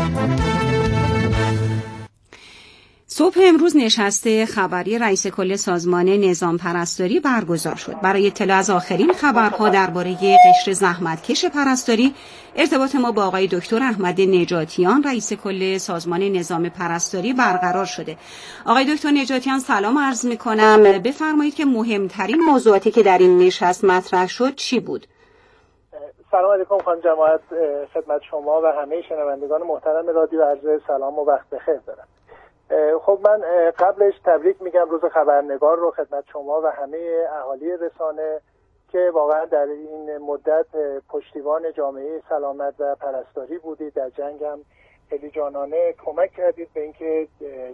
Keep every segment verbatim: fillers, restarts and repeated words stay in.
صبح امروز نشست خبری رئیس کل سازمان نظام پرستاری برگزار شد. برای اطلاع از آخرین خبرها درباره قشر زحمتکش پرستاری ارتباط ما با آقای دکتر احمد نجاتیان رئیس کل سازمان نظام پرستاری برقرار شده. آقای دکتر نجاتیان سلام عرض می‌کنم. بفرمایید که مهمترین موضوعاتی که در این نشست مطرح شد چی بود؟ سلام علیکم خانم جماعت، خدمت شما و همه شنوندگان محترم رادیو عرض سلام و وقت بخیر دارم. خب من قبلش تبریک میگم روز خبرنگار رو خدمت شما و همه اهالی رسانه که واقعا در این مدت پشتیبان جامعه سلامت و پرستاری بودید، در جنگ هم خیلی جانانه کمک کردید به اینکه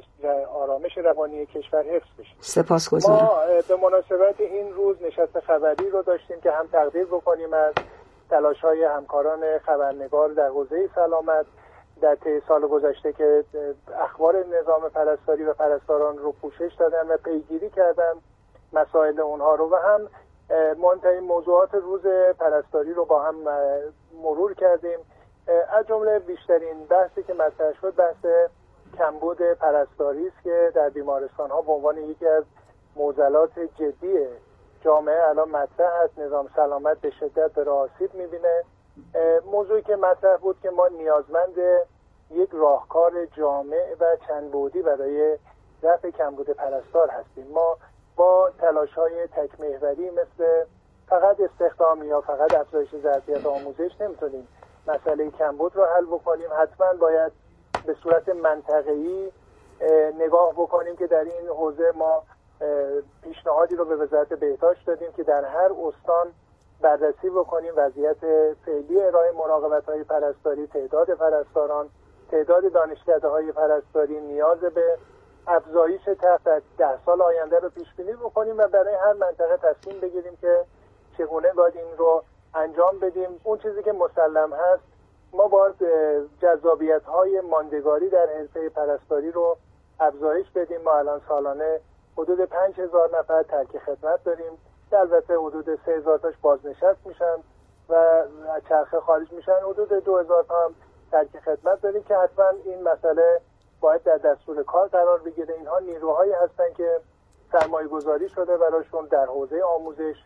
آرامش روانی کشور حفظ بشه. سپاسگزارم. ما به مناسبت این روز نشست خبری رو داشتیم که هم تقدیر بکنیم از تلاش‌های همکاران خبرنگار در حوزه سلامت در طی سال گذشته که اخبار نظام پرستاری و پرستاران رو پوشش دادن و پیگیری کردن مسائل اونها رو و هم مهمترین موضوعات روز پرستاری رو با هم مرور کردیم. از جمله بیشترین بحثی که مطرح شد بحث کمبود پرستاری است که در بیمارستان‌ها به عنوان یکی از معضلات جدی جامعه الان مطرح است. نظام سلامت به شدت به آسیب می‌بینه. موضوعی که مطرح بود که ما نیازمند یک راهکار جامع و چند بعدی برای رفع کمبود پرستار هستیم. ما با تلاش‌های تک‌محوری مثل فقط استخدام یا فقط افزایش ظرفیت آموزش نمیتونیم مسئله کمبود رو حل بکنیم. حتما باید به صورت منطقه‌ای نگاه بکنیم که در این حوزه ما پیشنهادی رو به وزارت بهداشت دادیم که در هر استان بررسی بکنیم وضعیت فعلی ارائه مراقبت‌های پرستاری، تعداد پرستاران، تعداد دانشکده‌های پرستاری، نیاز به افزایش تخت در ده سال آینده رو پیش بینی بکنیم و برای هر منطقه تصمیم بگیریم که چگونه باید این رو انجام بدیم. اون چیزی که مسلم هست ما باید جذابیت‌های ماندگاری در حرفه پرستاری رو افزایش بدیم. ما الان سالانه حدود پنج هزار نفر ترک خدمت داریم که البته حدود سه هزار تاش بازنشست میشن و از چرخه خارج میشن. حدود دو هزار تا هم ترک خدمت داریم که حتما این مسئله باید در دستور کار قرار بگیره. اینها نیروهایی هستن که سرمایه گذاری شده براشون در حوزه آموزش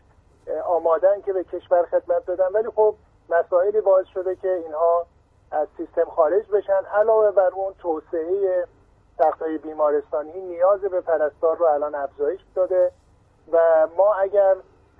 آمادن که به کشور خدمت بدن، ولی خب مسائلی باعث شده که اینها از سیستم خارج بشن. علاوه بر اون توسعه تخت‌های بیمارستانی نیاز به پرستار رو الان افزایش داده و ما اگر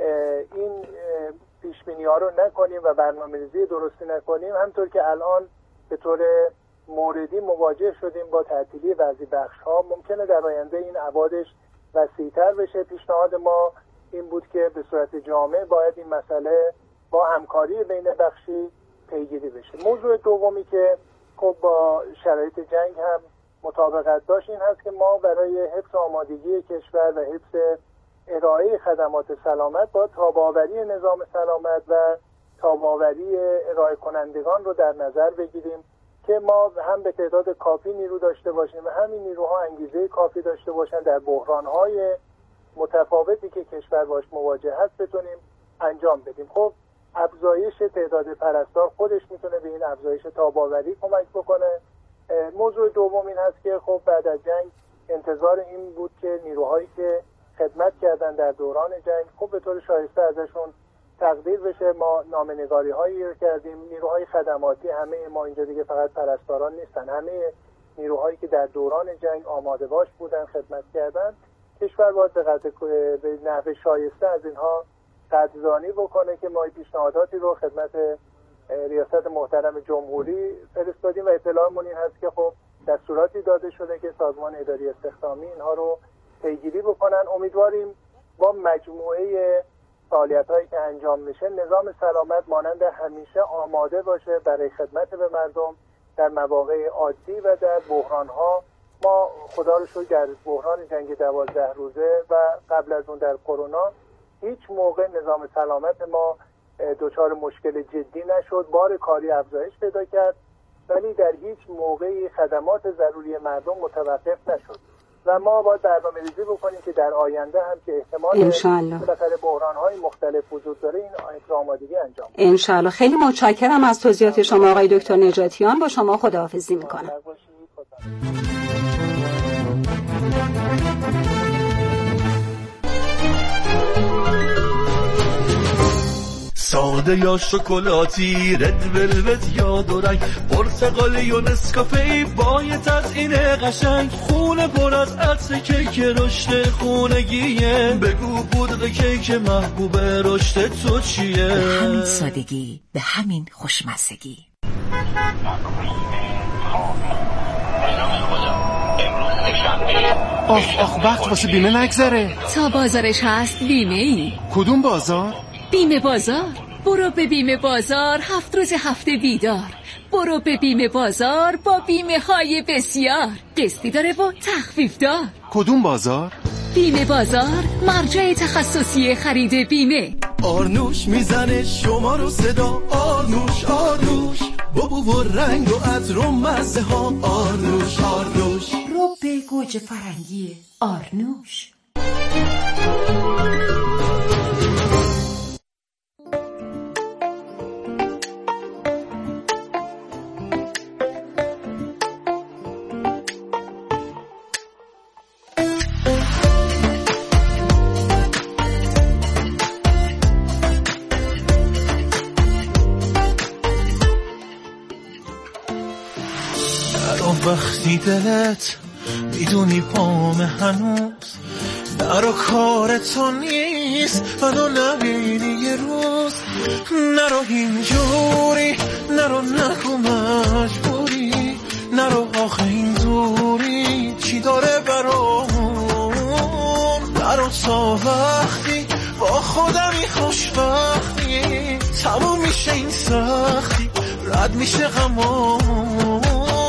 این پیش‌بینی‌ها رو نکنیم و برنامه‌ریزی درستی نکنیم، همطور که الان به طور موردی مواجه شدیم با تعطیلی بعضی بخش‌ها، ممکنه در آینده این ابعادش وسیع‌تر بشه. پیشنهاد ما این بود که به صورت جامع باید این مسئله با همکاری بین بخشی پیگیری بشه. موضوع دومی که خب با شرایط جنگ هم مطابقت داشت این هست که ما برای حفظ آمادگی کشور و حفظ ارائه خدمات سلامت با تاب‌آوری نظام سلامت و تاب‌آوری ارائه کنندگان رو در نظر بگیریم که ما هم به تعداد کافی نیرو داشته باشیم و همین نیروها انگیزه کافی داشته باشن در بحران‌های متفاوتی که کشور باش مواجه هست بتونیم انجام بدیم. خب افزایش تعداد پرستار خودش میتونه به این افزایش تاب‌آوری کمک بکنه. موضوع دوم این هست که خب بعد از جنگ انتظار این بود که نیروهایی که خدمت کردن در دوران جنگ خب به طور شایسته ازشون تقدیر بشه. ما نامه‌نگاری هایی رو کردیم. نیروهای خدماتی همه ما اینجا دیگه فقط پرستاران نیستن، همه نیروهایی که در دوران جنگ آماده باش بودن خدمت کردن، کشور باید به قدر به نحو شایسته از اینها قدردانی بکنه که ما پیشنهاداتی رو خدمت ریاست محترم جمهوری فرستادیم و اطلاعمون این هست که خب دستوراتی داده شده که سازمان اداری استخدامی اینها رو پیگیری بکنن. امیدواریم با مجموعه فعالیت‌هایی که انجام میشه نظام سلامت مانند همیشه آماده باشه برای خدمت به مردم در مواقع عادی و در بحران‌ها. ما خدا رو شکر در بحران جنگ دوازده روزه و قبل از اون در کرونا هیچ موقع نظام سلامت ما دچار مشکل جدی نشد. بار کاری افزایش پیدا کرد ولی در هیچ موقعی خدمات ضروری مردم متوقف نشد. و ما باید برنامه‌ریزی بکنیم که در آینده هم که احتمال بالاخره بحران‌های مختلف وجود داره این آمادگی انجام بدیم. ان شاء الله. خیلی متشکرم از توضیحات شما آقای دکتر نجاتیان. با شما خداحافظی می‌کنم. ساده یا شکلاتی، رد ولوت یا دورنگ، پرتقالی یا نسکافه با یه تزیین قشنگ، خونه پر از عطر کیک رشد خونگیه، بگو پودر کیک محبوب رشد تو چیه؟ به همین سادگی، به همین خوشمزگی. آخ آخ وقت واسه بیمه نگذره. تا بازارش هست بیمه ای. کدوم بازار؟ بیمه بازار. برو به بیمه بازار، هفت روز هفته بیدار. برو به بیمه بازار با بیمه های بسیار، قسطی داره و تخفیف دار. کدوم بازار؟ بیمه بازار، مرجع تخصصی خرید بیمه. آرنوش میزنه شما رو صدا، آرنوش آرنوش، بابو و رنگ و عطر و مزه ها، آرنوش آرنوش، رو به گوجه فرنگی آرنوش. وقتی دلت میدونی پام هنوز نرو کار تو نیست، منو نبینی یه روز، نرو اینجوری، نرو نکو مجبوری، نرو آخه این دوری چی داره برام، نرو تا وقتی با خودمی خوشبختی تموم میشه این سختی، رد میشه غمام.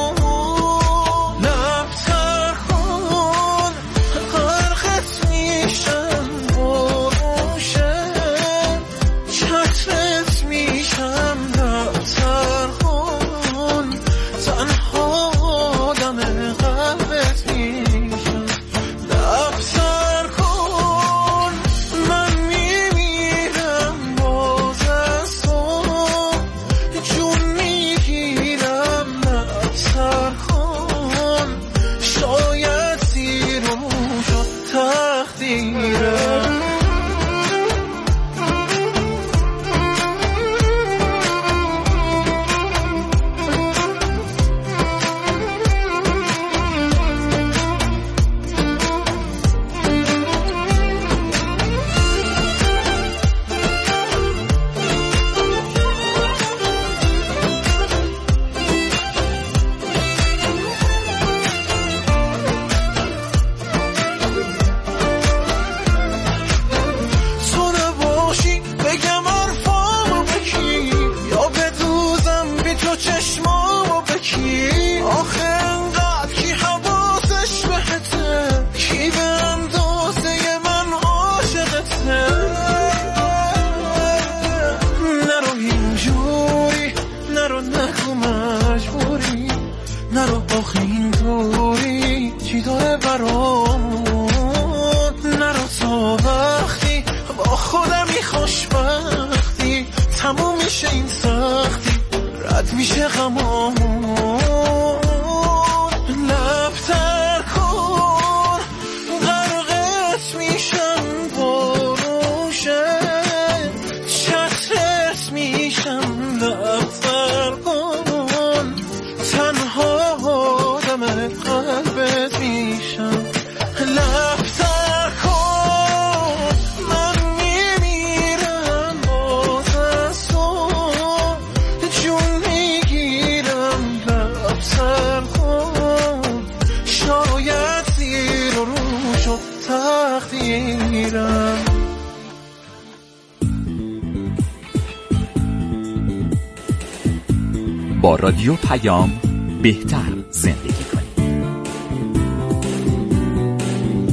با رادیو پیام بهتر زندگی کنید.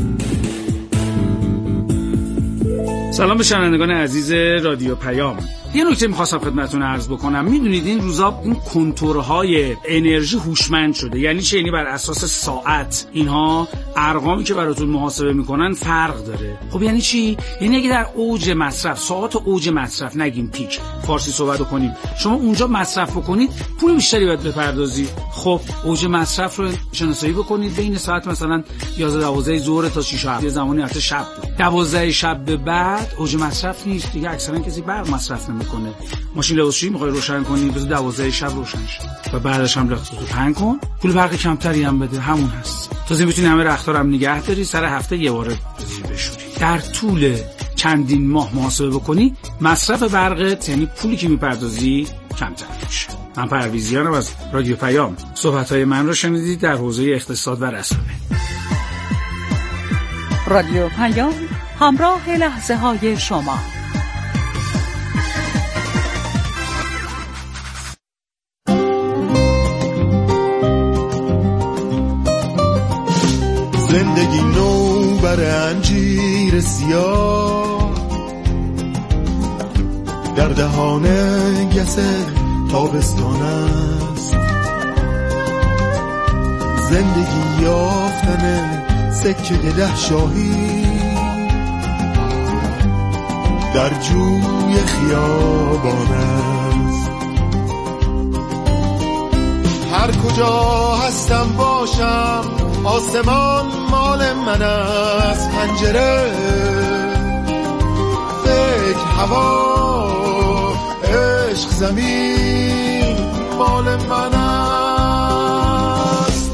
سلام به شنوندگان عزیز رادیو پیام. یه نکته می‌خواستم خدمتتون عرض بکنم. میدونید این روزا این کنتورهای انرژی هوشمند شده. یعنی چه؟ یعنی بر اساس ساعت اینها ارقامی که براتون محاسبه میکنن فرق داره. خب یعنی چی؟ یعنی اگه در اوج مصرف، ساعت اوج مصرف، نگیم پیک، فارسی صحبت کنیم، شما اونجا مصرف بکنید پول بیشتری باید بپردازی. خب اوج مصرف رو شناسایی بکنید بین ساعت مثلا یازده دوازده ظهر تا شش یه زمانی حتی شب بود. دوازده شب به بعد اوج مصرف نیست دیگه. اکثرا کسی برق مصرف نمیکنه. ماشین لباسشویی میخوای روشن کنی بذار دوازده شب روشن شه و بعدش هم رختتو پنگ کن، پول برق کمتری هم بده، همون هست. تازه میتونی همه رختارم هم نگه داری، سر هفته یه بار بشوری. در طول چندین ماه محاسبه بکنی مصرف برقت یعنی پولی که میپردازی کمتر میشه. من پرویزیانم از رادیو پیام. صحبت‌های من رو شنیدید در حوزه اقتصاد و رسانه. رادیو پیام، همراه لحظه های شما. زندگی نو بر انجیر سیاه در دهان گس تابستان است. زندگی یافتن سکه ده شاهی در جوی خیابان است. هر کجا هستم باشم آسمان مال من است. پنجره، فکر، هوا، عشق، زمین مال من است.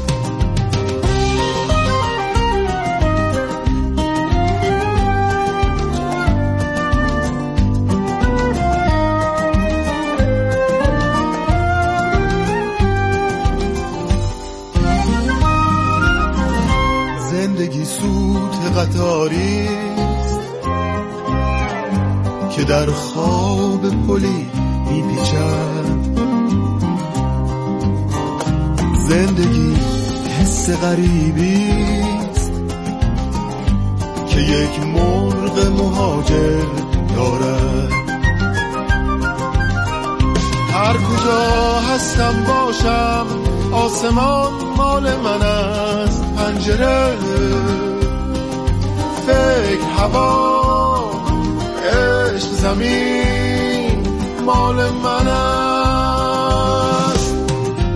زندگی سوت قطاریست که در خواب پلی میپیچد. زندگی حس غریبیست که یک مرغ مهاجر دارد. هر کجا هستم باشم آسمان مال من است. پنجره، فکر، هوا، عشق، زمین مال من است.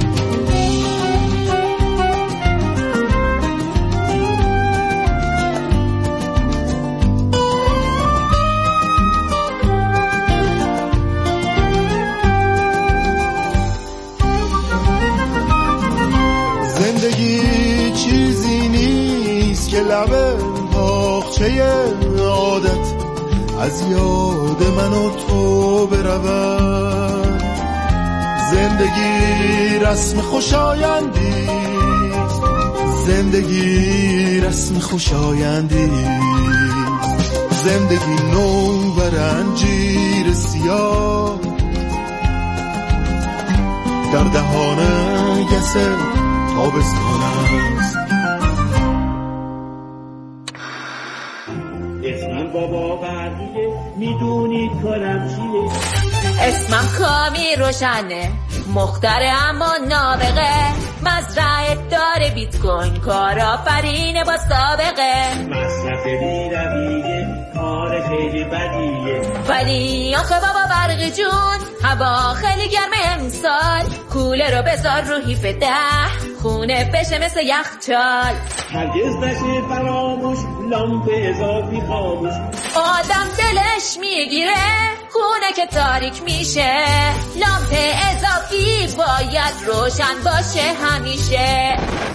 زندگی چیزی نیست که لبه باغچه عادت از یاد من و تو برود. زندگی رسم خوشایندیست. زندگی رسم خوشایندیست. زندگی نو بر انجیر سیاه در دهان گس تابستان است. اسمم بابا برقیه، میدونید کارم چیه. اسمم کامی روشنه، مختره اما نابغه. مزرعه داره بیت کوین، کارآفرینه با سابقه. مصرف بی رویه، کار خیلی بدیه. ولی آخه بابا برقی جون، هوا خیلی گرمه امسال. کوله رو بذار رو هیف ده، خونه بشه مثل یخچال. هرگز نشه فراموش، لامپ اضافی خاموش. آدم دلش میگیره خونه که تاریک میشه. لامپ اضافی باید روشن باشه همیشه.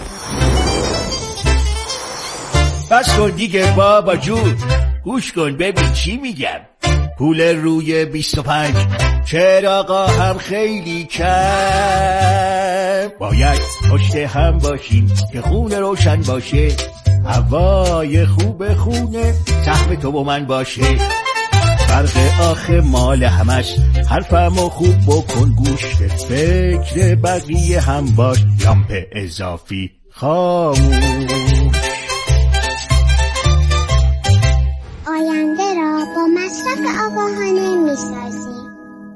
بس کن دیگه بابا جون، گوش کن ببین چی میگم. پول روی بیست و پنج چراغا هم خیلی کم. باید پشت هم باشیم که خونه روشن باشه. هوای خوب خونه سهم تو و من باشه. فرق آخه مال همش، حرفمو خوب بکن گوش. فکر بقیه هم باش، لامپ اضافی خاموش. آینده را با مصرف آگاهانه می‌سازیم.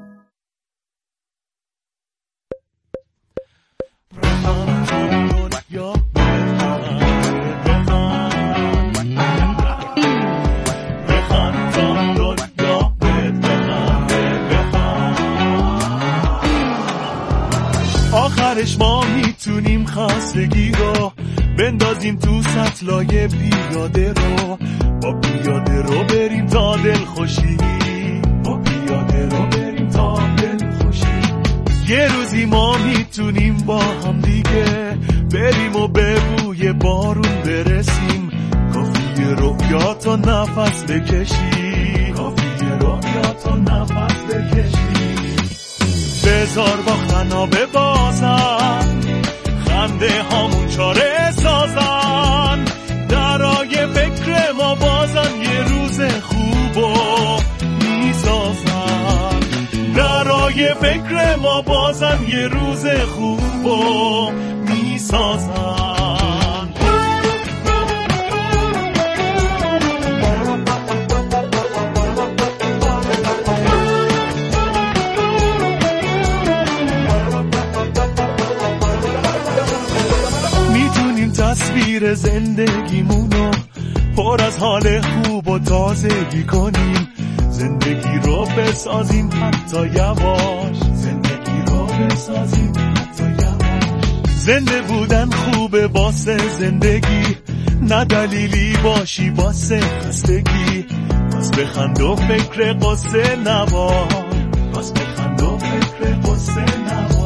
خستگی رو بندازیم تو سطلای پیاده رو، با پیاده رو بریم تا دل خوشی، با پیاده رو بریم تا دل خوشی. یه روزی ما میتونیم با هم دیگه بریم و به بوی بارون برسیم، کافیه رویا تا نفس بکشی، کافیه رویا تا نفس بکشی. بذار با خنا ببازن، خنده هامون چاره سازن، درای فکر ما بازن یه روز خوبو میسازن، درای فکر ما بازن یه روز خوبو میسازن. تصویر زندگیمونو پر از حال خوب و تازگی کنیم، زندگی رو بسازیم حتی یواش، زندگی رو بسازیم حتی یواش. زنده بودن خوبه واسه زندگی، نه دلیلی باشی واسه خستگی، پس بخند و فکر قصه نباش، پس بخند و فکر قصه نباش.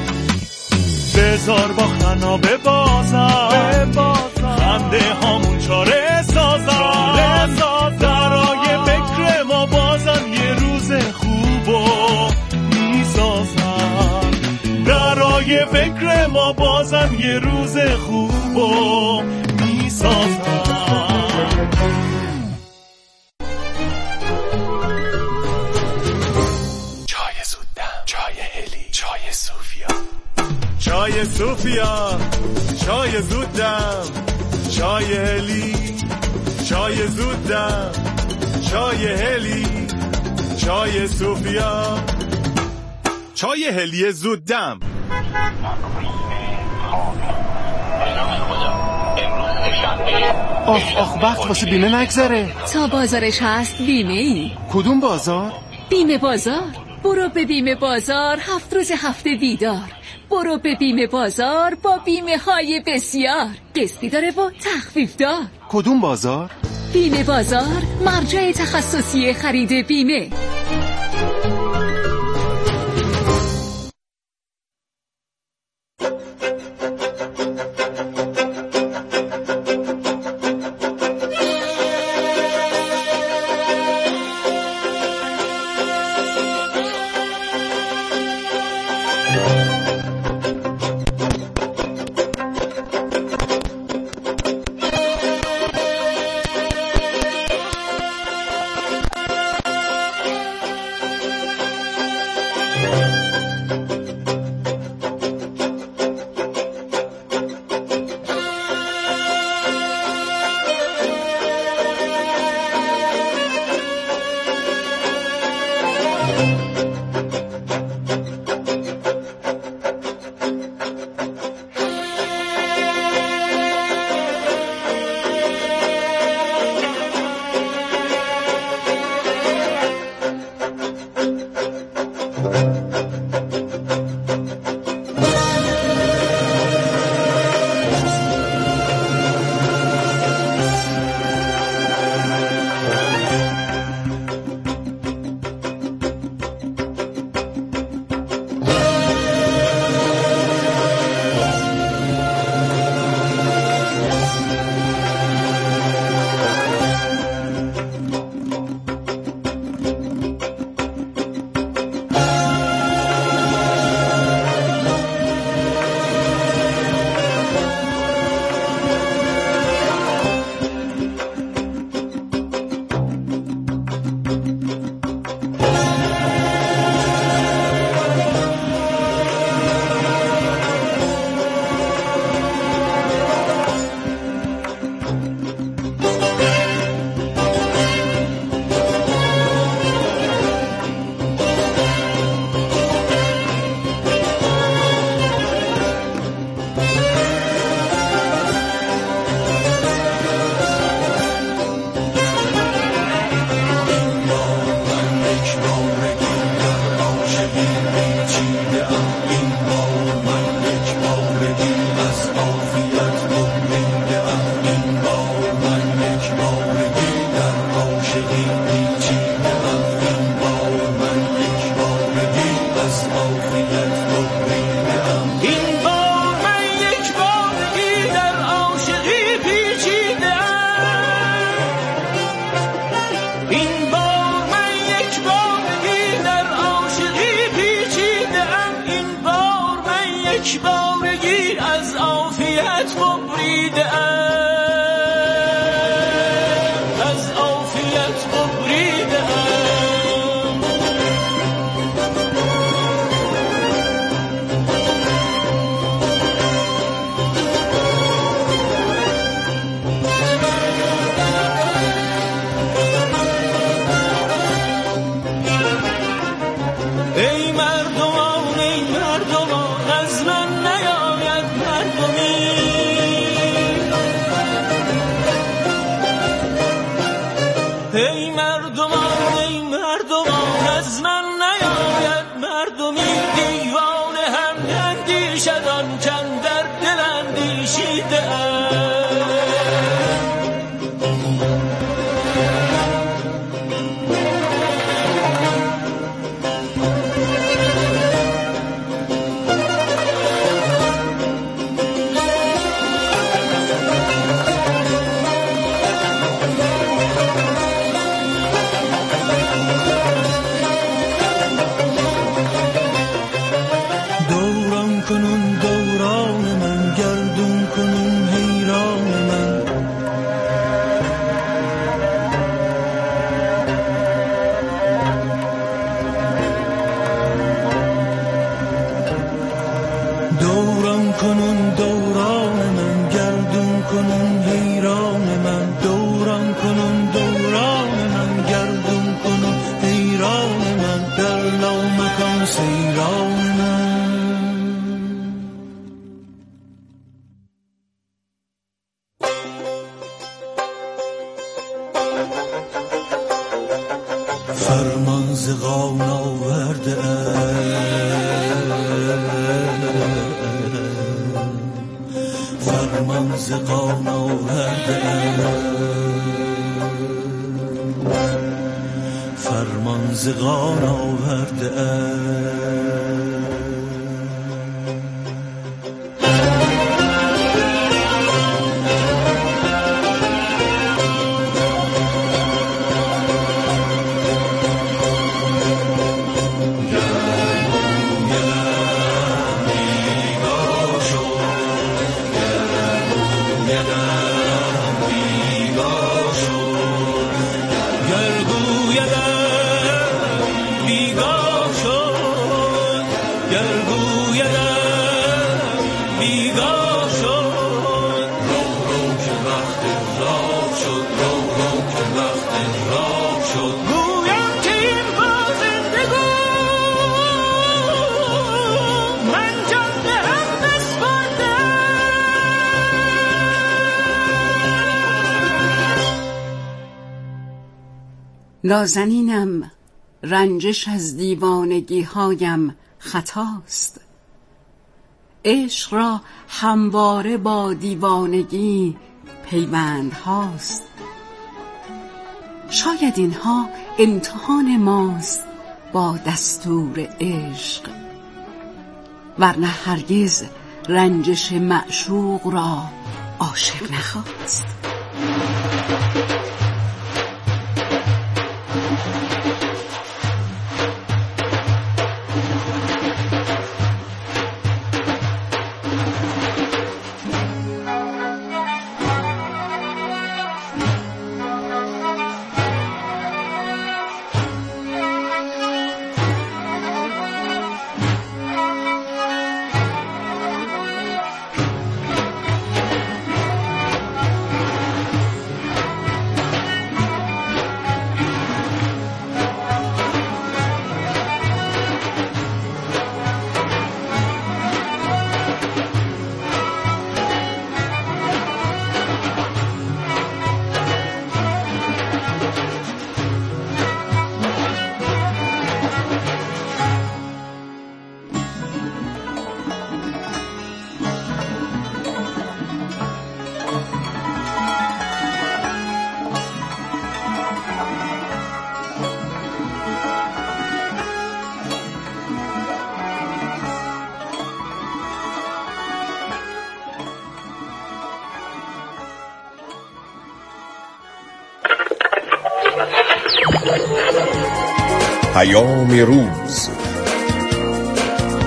بذار با خنا ببازن، خنده هامون چاره سازن، درای فکر ما بازن یه روز خوبو میسازن، درای فکر ما بازن یه روز خوبو میسازن. چای زودم، چای هلی، چای صوفیا، چای صوفیا، چای زودم، چای هلی، چای زودم، چای هلی، چای صوفیا، چای هلی زودم. آخ آخ وقت واسه بیمه نگذره. تا بازارش هست بیمه ای. کدوم بازار؟ بیمه بازار. برو به بیمه بازار، هفت روز هفته بیدار. برو به بیمه بازار با بیمه های بسیار، قسطی داره و تخفیف دار. کدوم بازار؟ بیمه بازار، مرجع تخصصی خرید بیمه. بریده از عافیت ببریده ای مردمان ای مردمان از من نیاید مردمی ای مردمان ای مردمان از من نیاید مردمی دیوانه هم اندیشد آن چند در دل اندیشیده فرمان ز قان آورده فرمان ز قان آورده فرمان ز قان آورده نازنینم رنجش از دیوانگی هایم خطاست عشق را همواره با دیوانگی پیوند هاست شاید اینها امتحان ماست با دستور عشق ورنه هرگز رنجش معشوق را عاشق نخواست پیام روز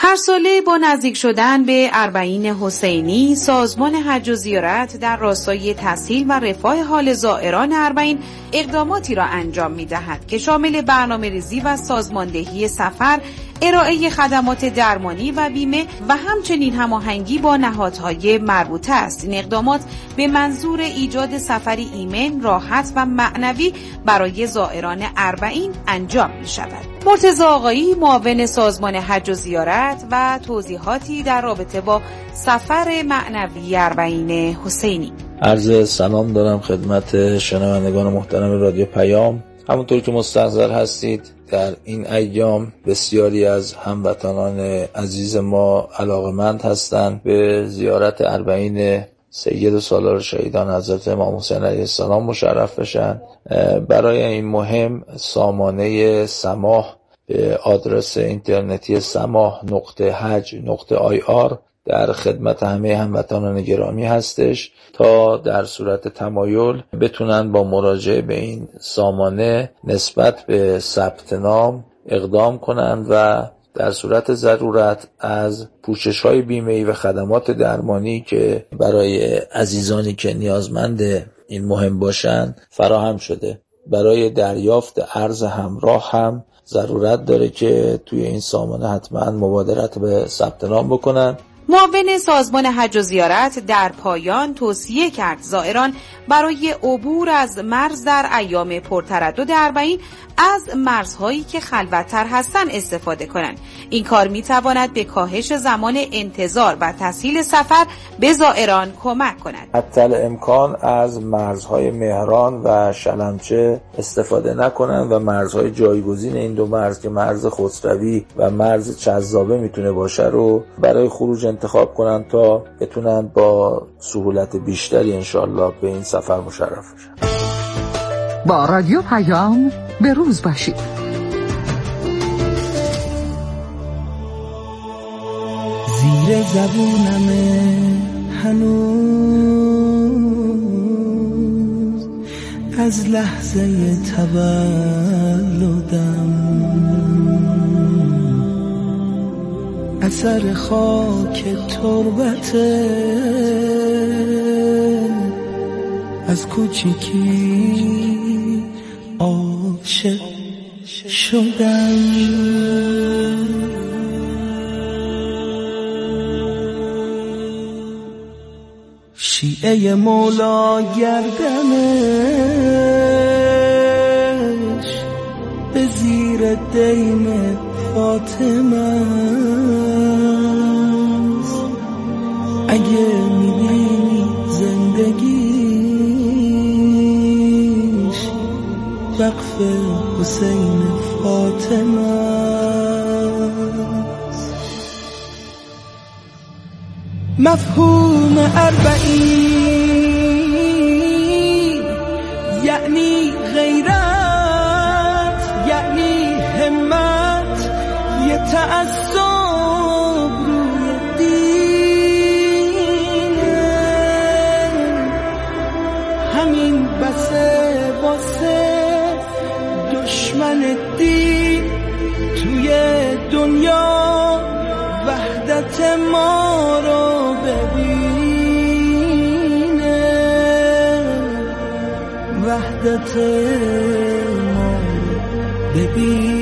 هر ساله با نزدیک شدن به اربعین حسینی، سازمان حج و زیارت در راستای تسهیل و رفاه حال زائران اربعین اقداماتی را انجام می‌دهد که شامل برنامه‌ریزی و سازماندهی سفر، ارائه خدمات درمانی و بیمه و همچنین هماهنگی با نهادهای مربوطه است. این اقدامات به منظور ایجاد سفری ایمن، راحت و معنوی برای زائران اربعین انجام می‌شود. مرتضی آقایی، معاون سازمان حج و زیارت و توضیحاتی در رابطه با سفر معنوی اربعین حسینی. عرض سلام دارم خدمت شنوندگان محترم رادیو پیام. همونطور که مستحضر هستید در این ایام بسیاری از هموطنان عزیز ما علاقمند هستند به زیارت اربعین سید سالار شهیدان حضرت امام حسین علیه السلام مشرف بشن. برای این مهم سامانه سماح به آدرس اینترنتی سماح نقطه حج نقطه آی آر در خدمت همه هموطنان گرامی هستش تا در صورت تمایل بتونن با مراجعه به این سامانه نسبت به ثبت نام اقدام کنند و در صورت ضرورت از پوشش‌های بیمه‌ای و خدمات درمانی که برای عزیزانی که نیازمند این مهم باشن فراهم شده. برای دریافت ارز همراه هم ضرورت داره که توی این سامانه حتما مبادرت به ثبت نام بکنن. معاون سازمان حج و زیارت در پایان توصیه کرد زائران برای عبور از مرز در ایام پرتردد اربعین از مرزهایی که خلوت‌تر هستند استفاده کنند. این کار می‌تواند به کاهش زمان انتظار و تسهیل سفر به زائران کمک کند. حتی امکان از مرزهای مهران و شلمچه استفاده نکنند و مرزهای جایگزین این دو مرز که مرز خسروی و مرز چذابه میتونه باشه رو برای خروج انتخاب کنند تا بتونن با سهولت بیشتری انشالله به این سفر مشرف بشن. با رادیو پیام به روز باشید. زیر زبونمه هنوز از لحظه تولدم اثر خاک تربته، از کوچیکی عاشق شدم. شیعه مولا گردنش به زیر دین فاطمه است. اگه میبینی زندگیش وقف حسین فاطمه است. مفهوم اربعین یعنی غیرت، یعنی همت، یه تعصب روی دینه. همین بسه واسه دشمن دین توی دنیا وحدت ما رو ببینه، وحدت ما رو ببینه.